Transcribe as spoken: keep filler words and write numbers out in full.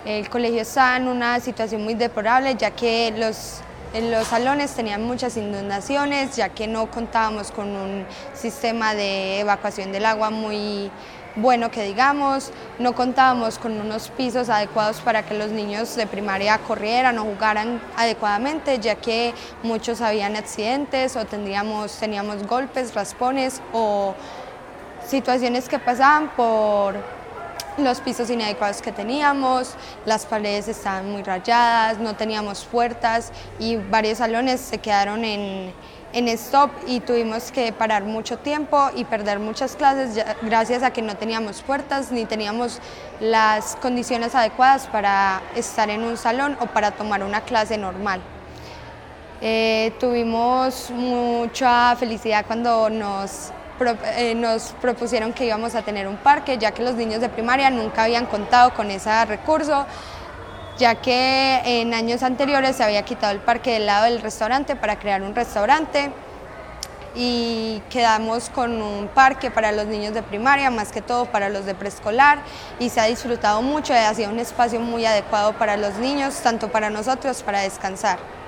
El colegio estaba en una situación muy deplorable, ya que los, en los salones tenían muchas inundaciones, ya que no contábamos con un sistema de evacuación del agua muy bueno, que digamos, no contábamos con unos pisos adecuados para que los niños de primaria corrieran o jugaran adecuadamente, ya que muchos habían accidentes o tendríamos, teníamos golpes, raspones o situaciones que pasaban por los pisos inadecuados que teníamos, las paredes estaban muy rayadas, no teníamos puertas y varios salones se quedaron en, en stop y tuvimos que parar mucho tiempo y perder muchas clases ya, gracias a que no teníamos puertas ni teníamos las condiciones adecuadas para estar en un salón o para tomar una clase normal. Eh, tuvimos mucha felicidad cuando nos Pro, eh, nos propusieron que íbamos a tener un parque, ya que los niños de primaria nunca habían contado con ese recurso, ya que en años anteriores se había quitado el parque del lado del restaurante para crear un restaurante y quedamos con un parque para los niños de primaria, más que todo para los de preescolar, y se ha disfrutado mucho, ha sido un espacio muy adecuado para los niños, tanto para nosotros para descansar.